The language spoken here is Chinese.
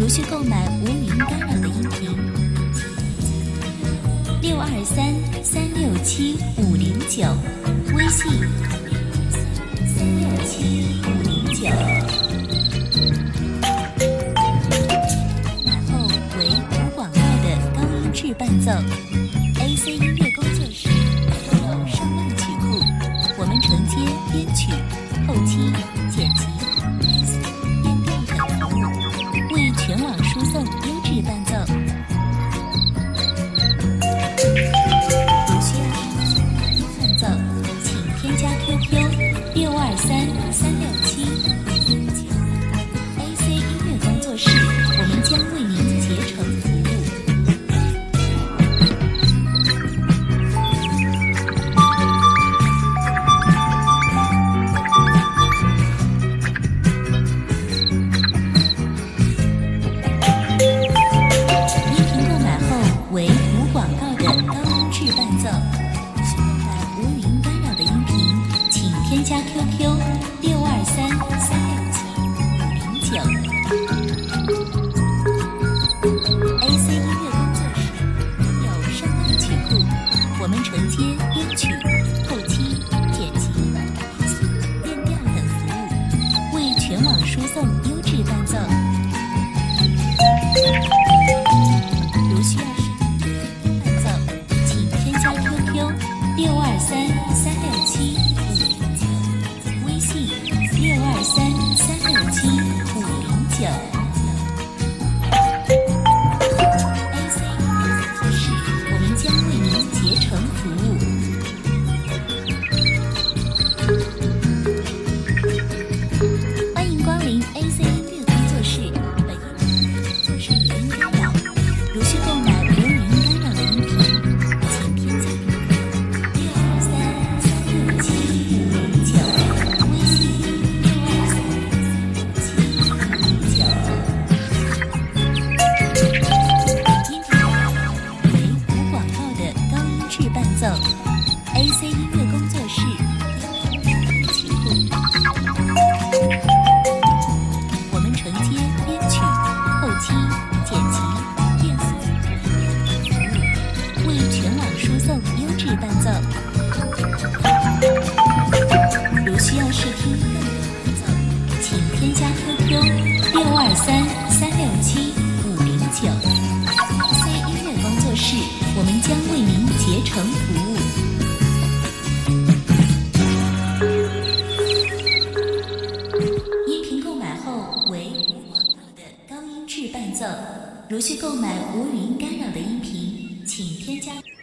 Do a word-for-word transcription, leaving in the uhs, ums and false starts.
如需购买无语音干扰的音频，六二三三六七五零九，微信三六七五零九。买后为无广告的高音质伴奏 ，A C 音乐工作室有声浪曲库，我们承接编曲、后期、剪辑。 全网输送优质伴奏。如需伴奏，请添加 Q Q 六二三三六七五零九 A C 音乐工作室，我们将为您竭诚服务。 为无广告的高音质伴奏，需购买无语音干扰的音频，请添加 Q Q 六二三三六七五零九。A C 音乐工作室拥有声浪曲库，我们承接编曲、后期、剪辑、变调等服务，为全网输送优质伴奏。如需要 六二三三六七五零九，微信六二三三六七五零九。A C 音乐工作室，我们将为您竭诚服务。欢迎光临 A C 音乐工作室，本音工作室语音干扰，如需购买无语音干扰的音频，请添加。 A C 音乐工作室曲库，我们承接编曲、后期、剪辑、变速服务，为全网输送优质伴奏。如需要试听更多伴奏，请添加 Q Q 六二三三六七五零九。A C 音乐工作室，我们将为您竭诚服务。 如需购买无语音干扰的音频，请添加。